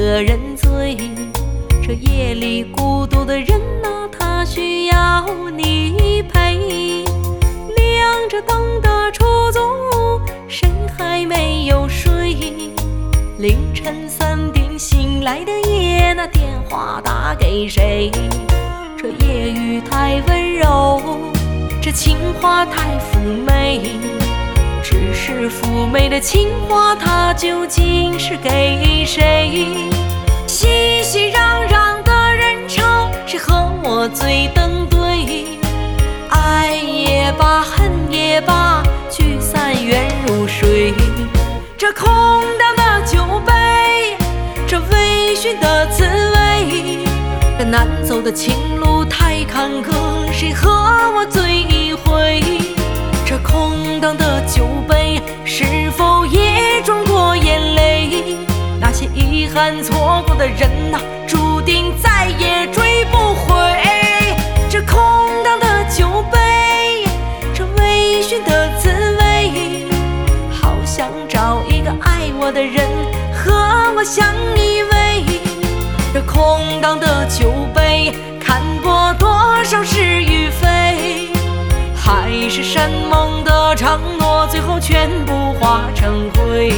个人醉。这夜里孤独的人啊，他需要你陪。亮着灯的出租屋，谁还没有睡？凌晨3点醒来的夜，那电话打给谁？这夜雨太温柔，这情话太妩媚。只是妩媚的情话，它究竟是给谁？熙熙攘攘的人潮，谁和我最登对？爱也罢，恨也罢，聚散缘如水。这空荡的酒杯，这微醺的滋味。这难走的情路太坎坷，谁和我醉一回？这空荡的酒杯，是否也装过眼泪？那些遗憾错过的人啊，注定再也追不回。这空荡的酒杯，这微醺的滋味，好想找一个爱我的人和我相依偎。这空荡的酒杯，看破多少是与非，海誓山盟的承诺，最后全部化成灰。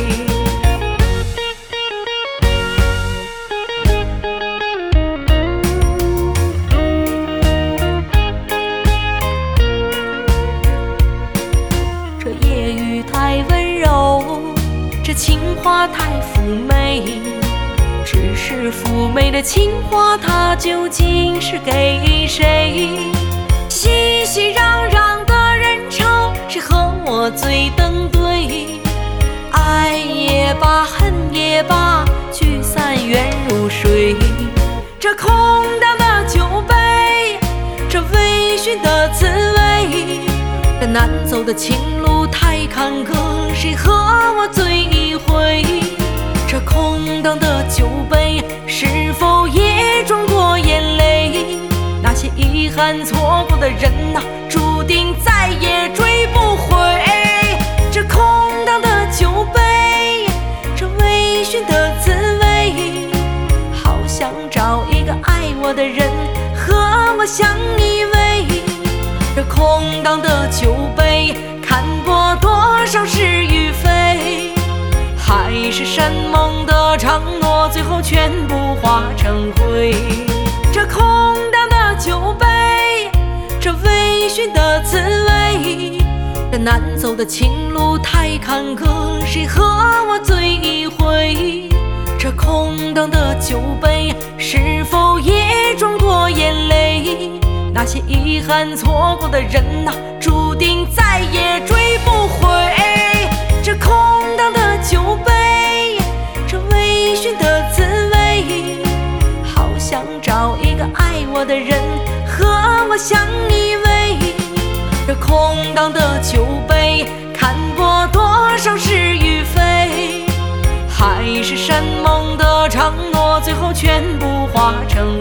这夜雨太温柔，这情话太妩媚。只是妩媚的情话，它究竟是给谁？熙熙攘攘的人潮，谁和我最登对？爱也罢，恨也罢，聚散缘如水。这空荡的酒杯，这微醺的滋味。这难走的情路太坎坷，谁和我醉一回？这空荡的酒杯，是否也装过眼泪？那些遗憾错过的人啊，注定再也追不回。这空荡的酒杯，这微醺的滋味，好想找一个爱我的人和我相依偎。这空荡的酒杯，看破多少是与非，海誓山盟的承诺，最后全部化成灰。这空荡的酒杯，这微醺的滋味。这难走的情路太坎坷，谁和我醉一回？这空荡的酒杯，是否也装过眼泪？那些遗憾错过的人啊，注定再也追不回。这空荡的酒杯，这微醺的滋味，好想找一个爱我的人和我相依偎。这空荡的酒杯，看破多少是与非，海誓山盟的承诺，最后全部化成